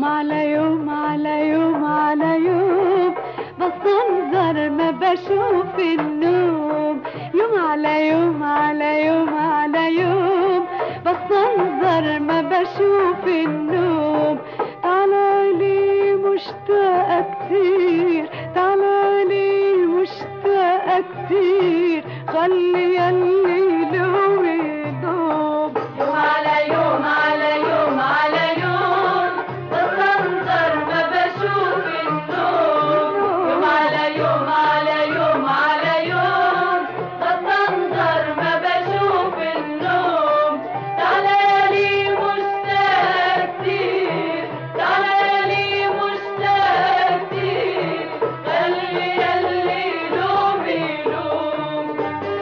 يوم على يوم على يوم على يوم بستنظر ما بشوف النوم. يوم على يوم على يوم على يوم بستنظر ما بشوف النوم. تعالالي مشتاقة كتير، تعالالي مشتاقة كتير، خلي يلي لوم يدوم. يوم على يوم على يوم على يوم بستنظر ما بشوف النوم. يوم على يوم على يوم على يوم بستنظر ما بشوف النوم. تعالالي مشتاقة كتير، تعالالي مشتاقة كتير، خلي يلي لوم يلوم.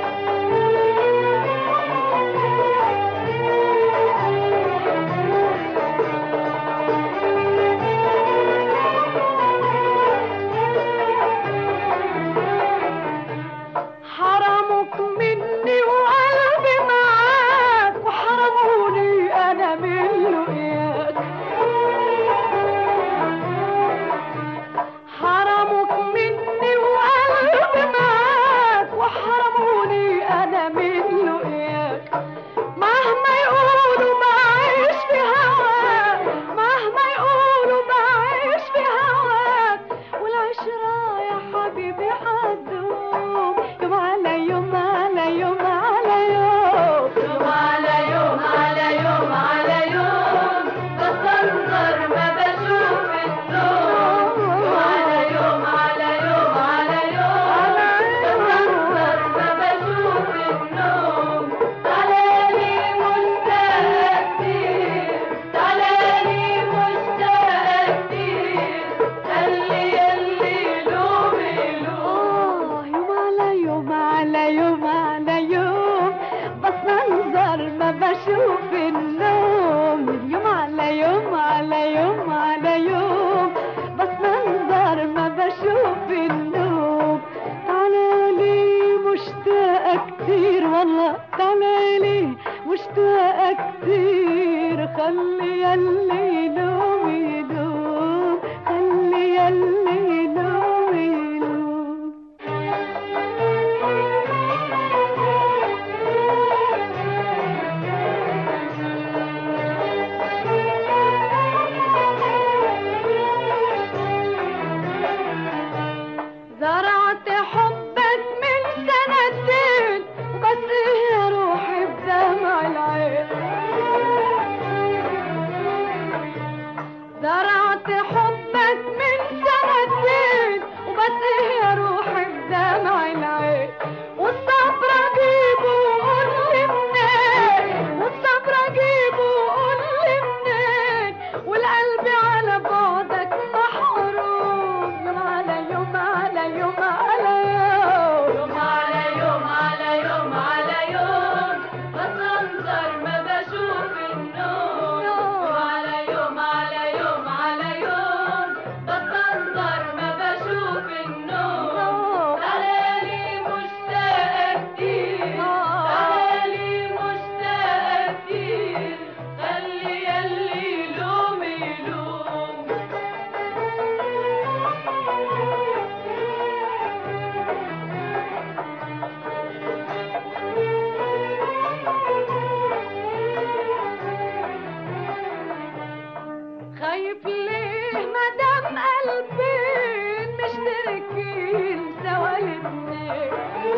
حرمك مني وقلبي معاك، وحرموني انا من لقياك. حرمك مني وقلبي معاك، وحرموني انا من لقياك. مهما يقولوا بعيش في هواك، مهما يقولوا بعيش في هواك، والعشرة يا حبيبي حدوم. يوم على يوم على يوم على يوم، يوم على يوم على يوم على يوم بستنظر ما بشوف النوم. يوم على يوم على يوم على يوم بستنظر ما بشوف النوم. تعالالي مشتاقة كتير، تعالالي مشتاقة كتير، خلي يلي لوم يلوم. يوم على يوم على يوم على يوم بستنظر ما بشوف النوم. يوم على يوم على يوم على يوم بستنظر ما بشوف النوم. تعالالي مشتاقة كتير، والله تعالالي مشتاقة كتير، خلي يلي يلوم يدوم، خلي يلي يلوم يدوم. زرعت حبك من سنتين، وبس يا روحي بدمع العين. زرعت حبك من سنتين، وبس يا روحي بدمع العين. والصبر اجيبه وقول لي منين، والصبر اجيبه وقول لي منين، والقلب على بعدك محروم. يوم على يوم على يوم على يوم، يوم على يوم على يوم على يوم بستنظر ما بشوف النوم. يوم على يوم على يوم على يوم بستنظر ما بشوف النوم. تعالالي مشتاقة كتير، تعالالي مشتاقة كتير، خلي يلي لوم يلوم. خايف ليه مدام قلبين مشتركين سوا الاتنين؟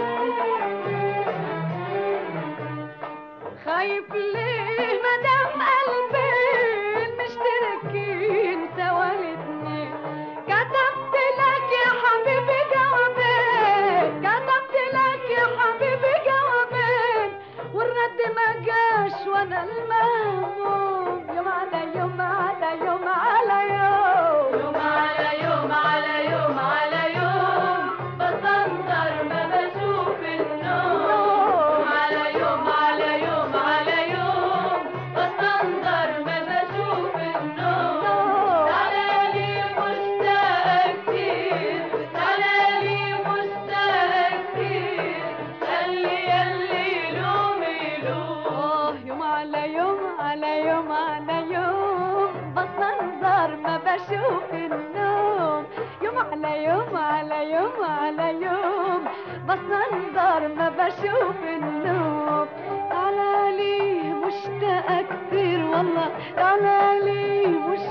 خايف ليه مدام قلبين مشتركين سوا الاتنين؟ كتبت لك يا حبيبي جوابين، كتبت لك يا حبيبي جوابين، والرد ما جاش وانا المهموم. يوم على يوم على يوم على يوم، يوم على يوم على يوم على يوم بستنظر ما بشوف النوم. يوم على يوم على يوم على يوم بستنظر ما بشوف النوم. تعالالي مشتاقة كتير، تعالالي مشتاقة كتير، خلي يلي لوم يلوم. يوم على يوم على يوم على يوم بستنظر ما بشوف النوم. يوم على يوم على يوم على يوم بصندر ما بشوف النوم. على لي مشتاقة كتير والله، على لي مشتاقة